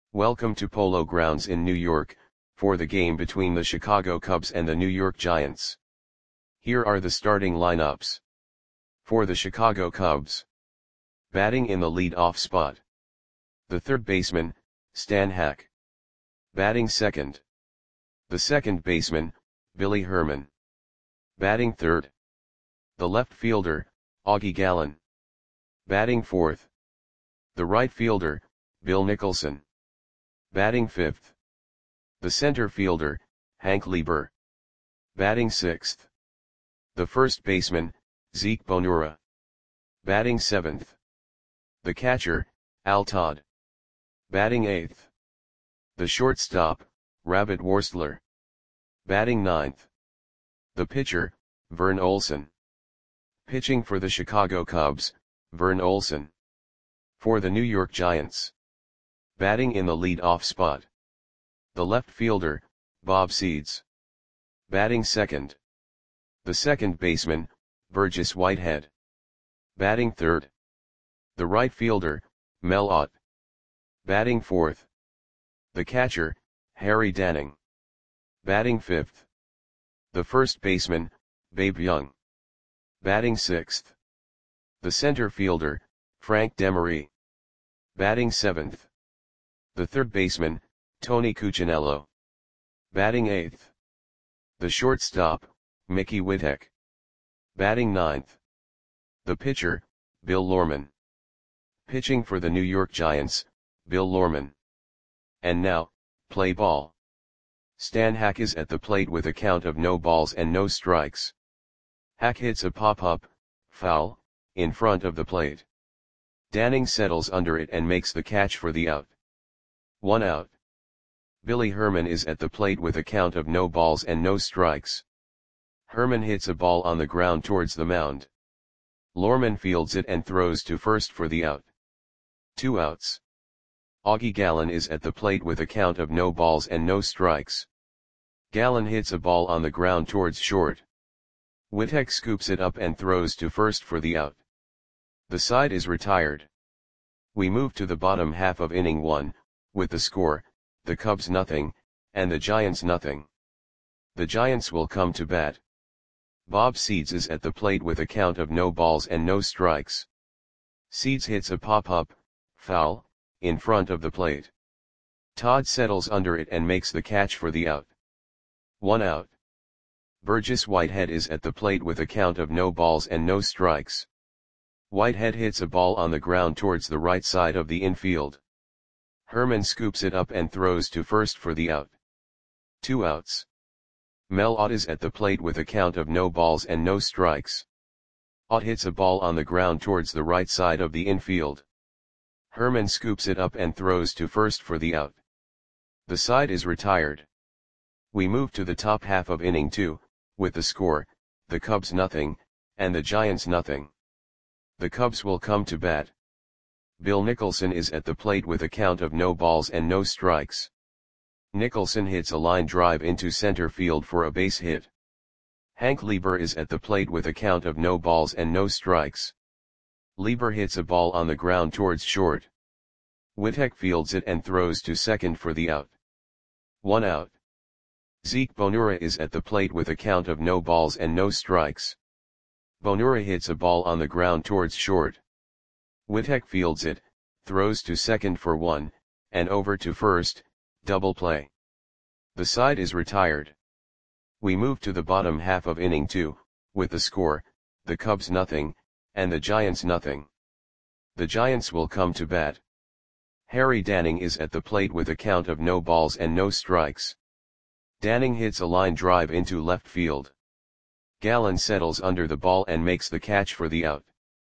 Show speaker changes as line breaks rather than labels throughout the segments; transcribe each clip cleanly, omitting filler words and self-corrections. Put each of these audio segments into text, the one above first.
Welcome to Polo Grounds in New York, for the game between the Chicago Cubs and the New York Giants. Here are the starting lineups. For the Chicago Cubs. Batting in the lead-off spot. The third baseman, Stan Hack. Batting second. The second baseman, Billy Herman. Batting third. The left fielder, Augie Gallen. Batting fourth. The right fielder, Bill Nicholson. Batting fifth. The center fielder, Hank Lieber. Batting sixth. The first baseman, Zeke Bonura. Batting seventh. The catcher, Al Todd. Batting eighth. The shortstop, Rabbit Worstler. Batting ninth. The pitcher, Vern Olson. Pitching for the Chicago Cubs, Vern Olson. For the New York Giants. Batting in the lead-off spot. The left fielder, Bob Seeds. Batting second. The second baseman, Burgess Whitehead. Batting third. The right fielder, Mel Ott. Batting fourth. The catcher, Harry Danning. Batting fifth. The first baseman, Babe Young. Batting sixth. The center fielder, Frank Demery. Batting seventh. The third baseman, Tony Cuccinello. Batting eighth. The shortstop, Mickey Whittek. Batting ninth. The pitcher, Bill Lorman. Pitching for the New York Giants, Bill Lorman. And now, play ball. Stan Hack is at the plate with a count of no balls and no strikes. Hack hits a pop-up, foul, in front of the plate. Danning settles under it and makes the catch for the out. 1 out. Billy Herman is at the plate with a count of no balls and no strikes. Herman hits a ball on the ground towards the mound. Lorman fields it and throws to first for the out. 2 outs. Augie Gallen is at the plate with a count of no balls and no strikes. Gallen hits a ball on the ground towards short. Whittek scoops it up and throws to first for the out. The side is retired. We move to the bottom half of inning 1, with the score, the Cubs nothing, and the Giants nothing. The Giants will come to bat. Bob Seeds is at the plate with a count of no balls and no strikes. Seeds hits a pop-up, foul, in front of the plate. Todd settles under it and makes the catch for the out. 1 out. Burgess Whitehead is at the plate with a count of no balls and no strikes. Whitehead hits a ball on the ground towards the right side of the infield. Herman scoops it up and throws to first for the out. 2 outs. Mel Ott is at the plate with a count of no balls and no strikes. Ott hits a ball on the ground towards the right side of the infield. Herman scoops it up and throws to first for the out. The side is retired. We move to the top half of inning 2, with the score, the Cubs nothing, and the Giants nothing. The Cubs will come to bat. Bill Nicholson is at the plate with a count of no balls and no strikes. Nicholson hits a line drive into center field for a base hit. Hank Lieber is at the plate with a count of no balls and no strikes. Lieber hits a ball on the ground towards short. Whittek fields it and throws to second for the out. 1 out. Zeke Bonura is at the plate with a count of no balls and no strikes. Bonura hits a ball on the ground towards short. Whittek fields it, throws to second for 1, and over to first, double play. The side is retired. We move to the bottom half of inning 2, with the score, the Cubs nothing, and the Giants nothing. The Giants will come to bat. Harry Danning is at the plate with a count of no balls and no strikes. Danning hits a line drive into left field. Gallen settles under the ball and makes the catch for the out.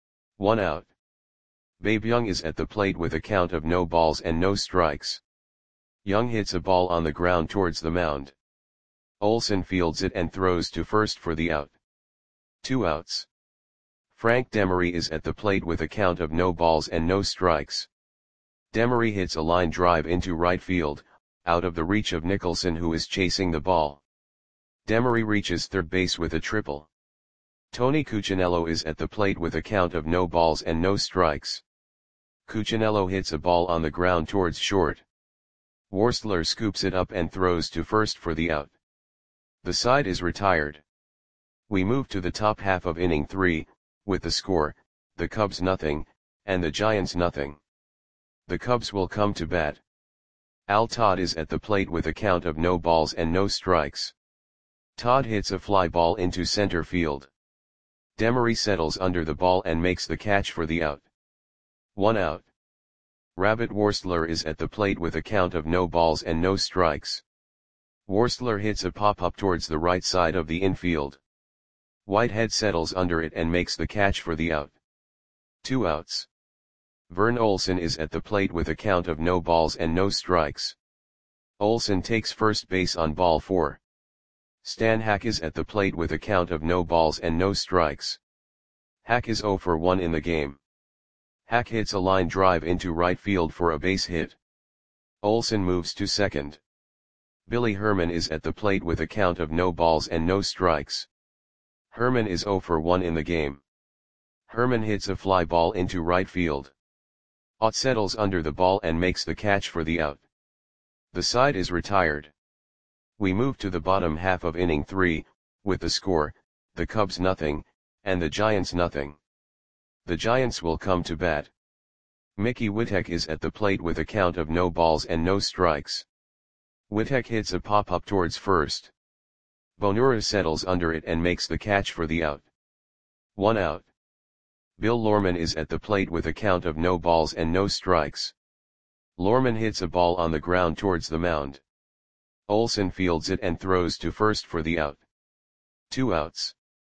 1 out. Babe Young is at the plate with a count of no balls and no strikes. Young hits a ball on the ground towards the mound. Olson fields it and throws to first for the out. 2 outs. Frank Demery is at the plate with a count of no balls and no strikes. Demery hits a line drive into right field, out of the reach of Nicholson, who is chasing the ball. Demery reaches third base with a triple. Tony Cuccinello is at the plate with a count of no balls and no strikes. Cuccinello hits a ball on the ground towards short. Worstler scoops it up and throws to first for the out. The side is retired. We move to the top half of inning 3, with the score, the Cubs nothing, and the Giants nothing. The Cubs will come to bat. Al Todd is at the plate with a count of no balls and no strikes. Todd hits a fly ball into center field. Demery settles under the ball and makes the catch for the out. 1 out. Rabbit Worstler is at the plate with a count of no balls and no strikes. Worstler hits a pop-up towards the right side of the infield. Whitehead settles under it and makes the catch for the out. 2 outs. Vern Olson is at the plate with a count of no balls and no strikes. Olson takes first base on ball 4. Stan Hack is at the plate with a count of no balls and no strikes. Hack is 0 for 1 in the game. Hack hits a line drive into right field for a base hit. Olson moves to second. Billy Herman is at the plate with a count of no balls and no strikes. Herman is 0 for 1 in the game. Herman hits a fly ball into right field. Ott settles under the ball and makes the catch for the out. The side is retired. We move to the bottom half of inning 3, with the score, the Cubs nothing, and the Giants nothing. The Giants will come to bat. Mickey Witek is at the plate with a count of no balls and no strikes. Witek hits a pop-up towards first. Bonura settles under it and makes the catch for the out. 1 out. Bill Lorman is at the plate with a count of no balls and no strikes. Lorman hits a ball on the ground towards the mound. Olson fields it and throws to first for the out. 2 outs.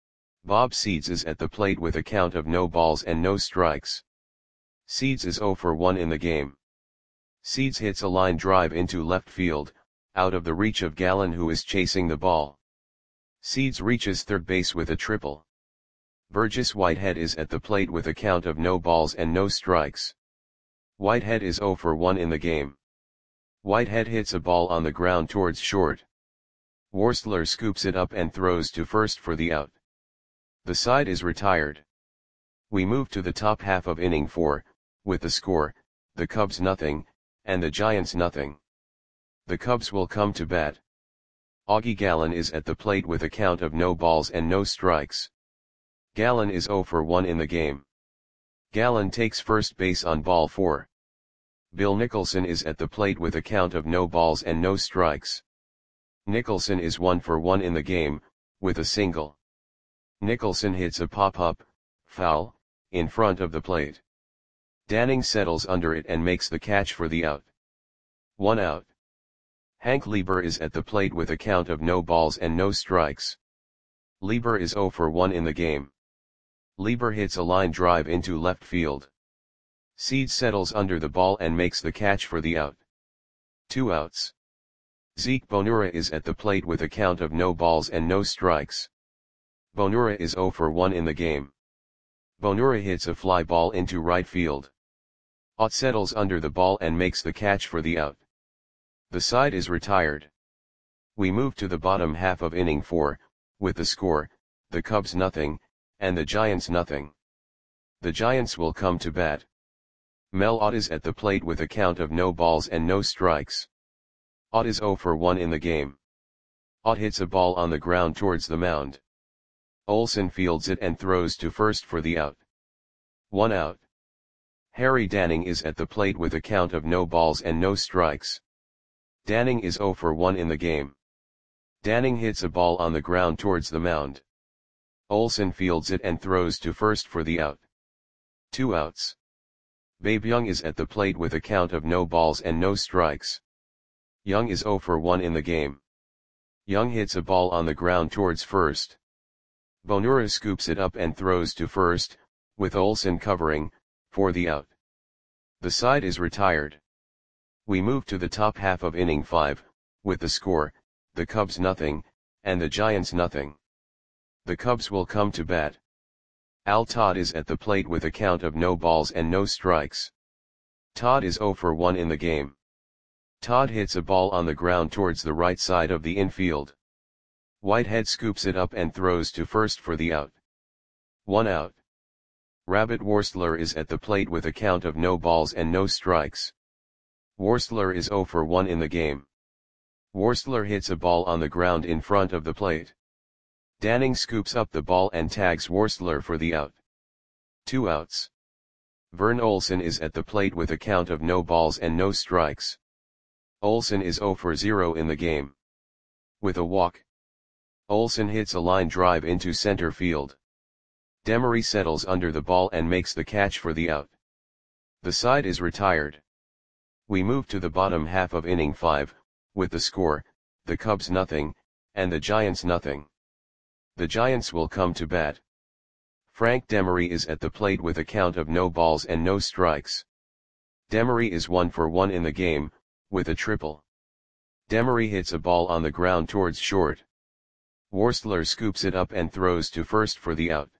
Bob Seeds is at the plate with a count of no balls and no strikes. Seeds is 0 for 1 in the game. Seeds hits a line drive into left field, out of the reach of Gallen who is chasing the ball. Seeds reaches third base with a triple. Burgess Whitehead is at the plate with a count of no balls and no strikes. Whitehead is 0 for 1 in the game. Whitehead hits a ball on the ground towards short. Worstler scoops it up and throws to first for the out. The side is retired. We move to the top half of inning 4, with the score, the Cubs nothing, and the Giants nothing. The Cubs will come to bat. Augie Gallen is at the plate with a count of no balls and no strikes. Gallen is 0 for 1 in the game. Gallen takes first base on ball 4. Bill Nicholson is at the plate with a count of no balls and no strikes. Nicholson is 1 for 1 in the game, with a single. Nicholson hits a pop-up, foul, in front of the plate. Danning settles under it and makes the catch for the out. 1 out. Hank Lieber is at the plate with a count of no balls and no strikes. Lieber is 0 for 1 in the game. Lieber hits a line drive into left field. Seeds settles under the ball and makes the catch for the out. 2 outs. Zeke Bonura is at the plate with a count of no balls and no strikes. Bonura is 0 for 1 in the game. Bonura hits a fly ball into right field. Ott settles under the ball and makes the catch for the out. The side is retired. We move to the bottom half of inning 4, with the score, the Cubs nothing, and the Giants nothing. The Giants will come to bat. Mel Ott is at the plate with a count of no balls and no strikes. Ott is 0 for 1 in the game. Ott hits a ball on the ground towards the mound. Olson fields it and throws to first for the out. 1 out. Harry Danning is at the plate with a count of no balls and no strikes. Danning is 0 for 1 in the game. Danning hits a ball on the ground towards the mound. Olson fields it and throws to first for the out. 2 outs. Babe Young is at the plate with a count of no balls and no strikes. Young is 0 for 1 in the game. Young hits a ball on the ground towards first. Bonura scoops it up and throws to first, with Olson covering, for the out. The side is retired. We move to the top half of inning 5, with the score, the Cubs nothing, and the Giants nothing. The Cubs will come to bat. Al Todd is at the plate with a count of no balls and no strikes. Todd is 0 for 1 in the game. Todd hits a ball on the ground towards the right side of the infield. Whitehead scoops it up and throws to first for the out. 1 out. Rabbit Worstler is at the plate with a count of no balls and no strikes. Worstler is 0 for 1 in the game. Worstler hits a ball on the ground in front of the plate. Danning scoops up the ball and tags Worstler for the out. 2 outs. Vern Olsen is at the plate with a count of no balls and no strikes. Olsen is 0 for 0 in the game. With a walk, Olsen hits a line drive into center field. Demery settles under the ball and makes the catch for the out. The side is retired. We move to the bottom half of inning 5, with the score, the Cubs nothing, and the Giants nothing. The Giants will come to bat. Frank Demery is at the plate with a count of no balls and no strikes. Demery is 1 for 1 in the game, with a triple. Demery hits a ball on the ground towards short. Worstler scoops it up and throws to first for the out.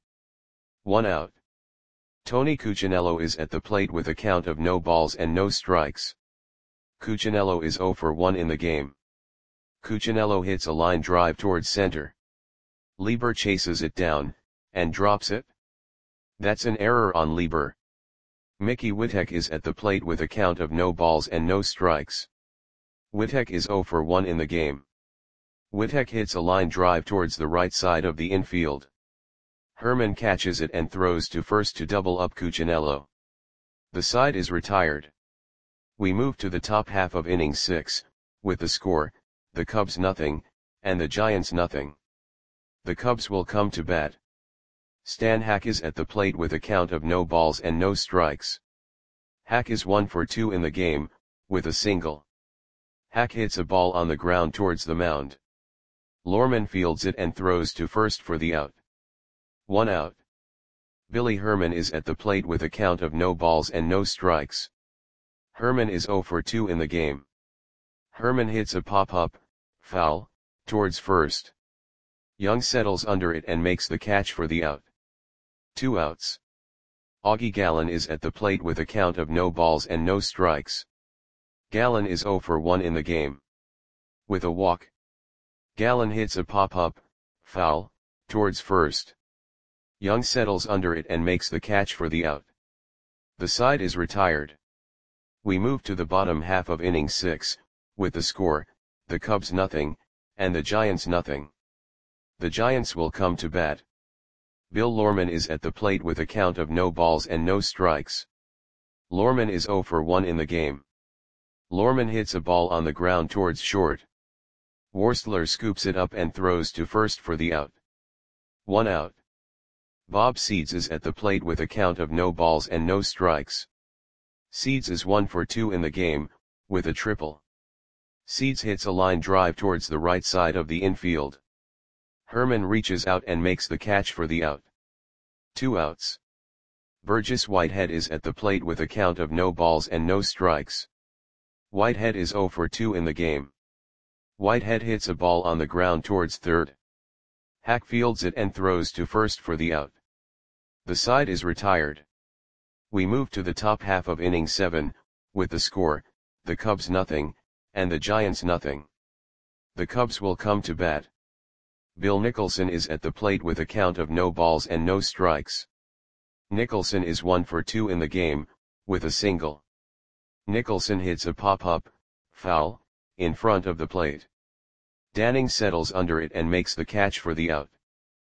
1 out. Tony Cuccinello is at the plate with a count of no balls and no strikes. Cuccinello is 0 for 1 in the game. Cuccinello hits a line drive towards center. Lieber chases it down, and drops it. That's an error on Lieber. Mickey Witek is at the plate with a count of no balls and no strikes. Witek is 0 for 1 in the game. Witek hits a line drive towards the right side of the infield. Herman catches it and throws to first to double up Cuccinello. The side is retired. We move to the top half of inning 6, with the score, the Cubs nothing, and the Giants nothing. The Cubs will come to bat. Stan Hack is at the plate with a count of no balls and no strikes. Hack is 1 for 2 in the game, with a single. Hack hits a ball on the ground towards the mound. Lorman fields it and throws to first for the out. 1 out. Billy Herman is at the plate with a count of no balls and no strikes. Herman is 0 for 2 in the game. Herman hits a pop-up, foul, towards first. Young settles under it and makes the catch for the out. 2 outs. Augie Gallen is at the plate with a count of no balls and no strikes. Gallen is 0 for 1 in the game. With a walk, Gallen hits a pop-up, foul, towards first. Young settles under it and makes the catch for the out. The side is retired. We move to the bottom half of inning 6, with the score, the Cubs nothing, and the Giants nothing. The Giants will come to bat. Bill Lorman is at the plate with a count of no balls and no strikes. Lorman is 0 for 1 in the game. Lorman hits a ball on the ground towards short. Worstler scoops it up and throws to first for the out. 1 out. Bob Seeds is at the plate with a count of no balls and no strikes. Seeds is 1 for 2 in the game, with a triple. Seeds hits a line drive towards the right side of the infield. Herman reaches out and makes the catch for the out. 2 outs. Burgess Whitehead is at the plate with a count of no balls and no strikes. Whitehead is 0 for 2 in the game. Whitehead hits a ball on the ground towards third. Hack fields it and throws to first for the out. The side is retired. We move to the top half of inning 7, with the score, the Cubs nothing, and the Giants nothing. The Cubs will come to bat. Bill Nicholson is at the plate with a count of no balls and no strikes. Nicholson is 1 for 2 in the game, with a single. Nicholson hits a pop-up, foul, in front of the plate. Danning settles under it and makes the catch for the out.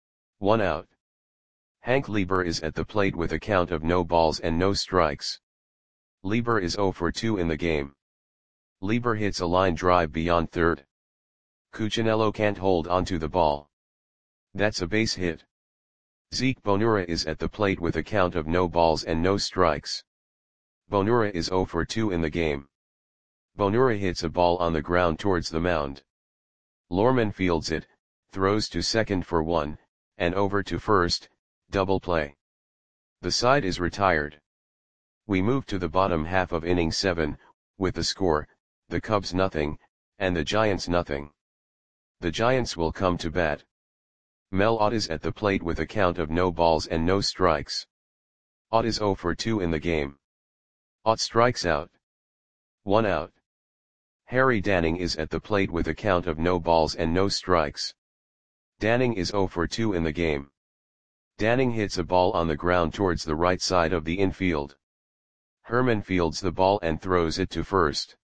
1 out. Hank Lieber is at the plate with a count of no balls and no strikes. Lieber is 0 for 2 in the game. Lieber hits a line drive beyond third. Cuccinello can't hold onto the ball. That's a base hit. Zeke Bonura is at the plate with a count of no balls and no strikes. Bonura is 0 for 2 in the game. Bonura hits a ball on the ground towards the mound. Lorman fields it, throws to second for 1, and over to first, double play. The side is retired. We move to the bottom half of inning 7, with the score, the Cubs nothing, and the Giants nothing. The Giants will come to bat. Mel Ott is at the plate with a count of no balls and no strikes. Ott is 0 for 2 in the game. Ott strikes out. 1 out. Harry Danning is at the plate with a count of no balls and no strikes. Danning is 0 for 2 in the game. Danning hits a ball on the ground towards the right side of the infield. Herman fields the ball and throws it to first.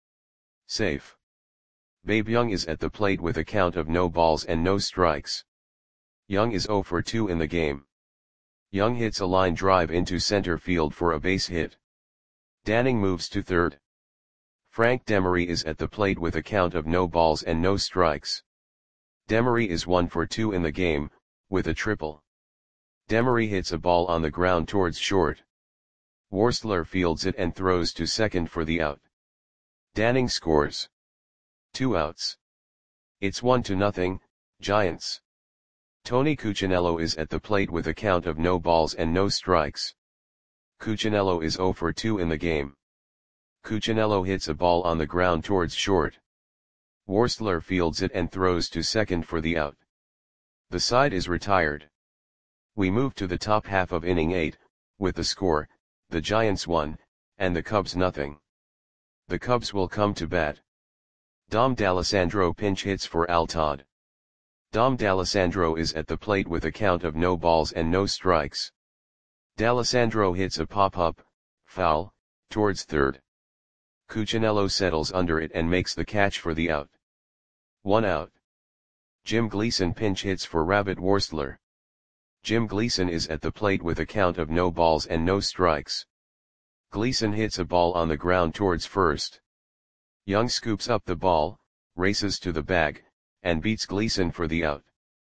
Safe. Babe Young is at the plate with a count of no balls and no strikes. Young is 0 for 2 in the game. Young hits a line drive into center field for a base hit. Danning moves to third. Frank Demery is at the plate with a count of no balls and no strikes. Demery is 1 for 2 in the game, with a triple. Demery hits a ball on the ground towards short. Worsler fields it and throws to second for the out. Danning scores. 2 outs. It's 1-0, Giants. Tony Cuccinello is at the plate with a count of no balls and no strikes. Cuccinello is 0 for 2 in the game. Cuccinello hits a ball on the ground towards short. Worsler fields it and throws to second for the out. The side is retired. We move to the top half of inning 8, with the score, the Giants 1, and the Cubs nothing. The Cubs will come to bat. Dom D'Alessandro pinch hits for Al Todd. Dom D'Alessandro is at the plate with a count of no balls and no strikes. D'Alessandro hits a pop-up, foul, towards third. Cuccinello settles under it and makes the catch for the out. 1 out. Jim Gleason pinch hits for Rabbit Worsler. Jim Gleason is at the plate with a count of no balls and no strikes. Gleason hits a ball on the ground towards first. Young scoops up the ball, races to the bag, and beats Gleason for the out.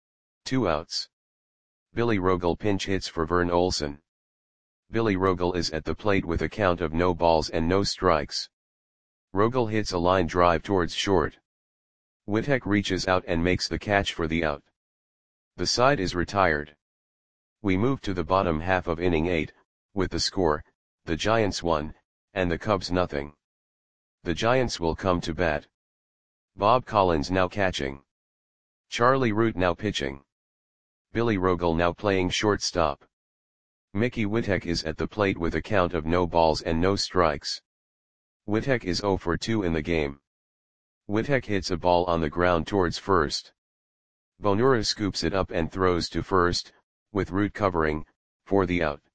2 outs. Billy Rogel pinch hits for Vern Olson. Billy Rogel is at the plate with a count of no balls and no strikes. Rogel hits a line drive towards short. Wittek reaches out and makes the catch for the out. The side is retired. We move to the bottom half of inning 8, with the score, the Giants 1, and the Cubs nothing. The Giants will come to bat. Bob Collins now catching. Charlie Root now pitching. Billy Rogel now playing shortstop. Mickey Wittek is at the plate with a count of no balls and no strikes. Wittek is 0 for 2 in the game. Wittek hits a ball on the ground towards first. Bonura scoops it up and throws to first, with Root covering, for the out.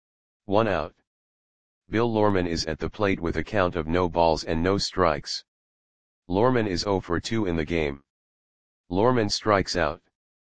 1 out. Bill Lorman is at the plate with a count of no balls and no strikes. Lorman is 0 for 2 in the game. Lorman strikes out.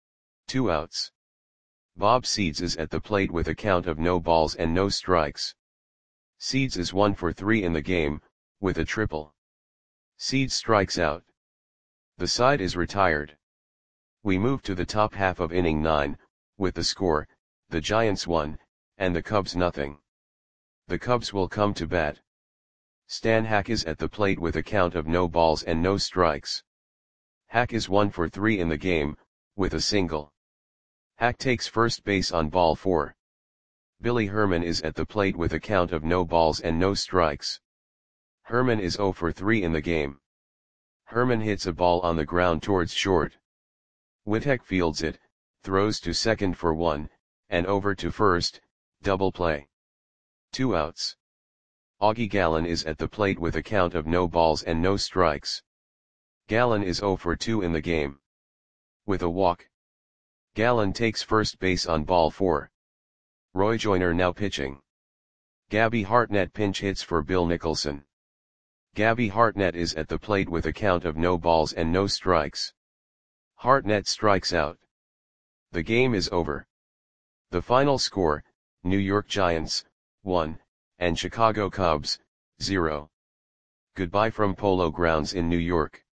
2 outs. Bob Seeds is at the plate with a count of no balls and no strikes. Seeds is 1 for 3 in the game, with a triple. Seeds strikes out. The side is retired. We move to the top half of inning 9, with the score, the Giants 1, and the Cubs nothing. The Cubs will come to bat. Stan Hack is at the plate with a count of no balls and no strikes. Hack is 1 for 3 in the game, with a single. Hack takes first base on ball 4. Billy Herman is at the plate with a count of no balls and no strikes. Herman is 0 for 3 in the game. Herman hits a ball on the ground towards short. Wittek fields it, throws to second for 1, and over to first, double play. 2 outs. Augie Gallen is at the plate with a count of no balls and no strikes. Gallen is 0 for 2 in the game. With a walk. Gallen takes first base on ball 4. Roy Joyner now pitching. Gabby Hartnett pinch hits for Bill Nicholson. Gabby Hartnett is at the plate with a count of no balls and no strikes. Hartnett strikes out. The game is over. The final score, New York Giants, 1, and Chicago Cubs, 0. Goodbye from Polo Grounds in New York.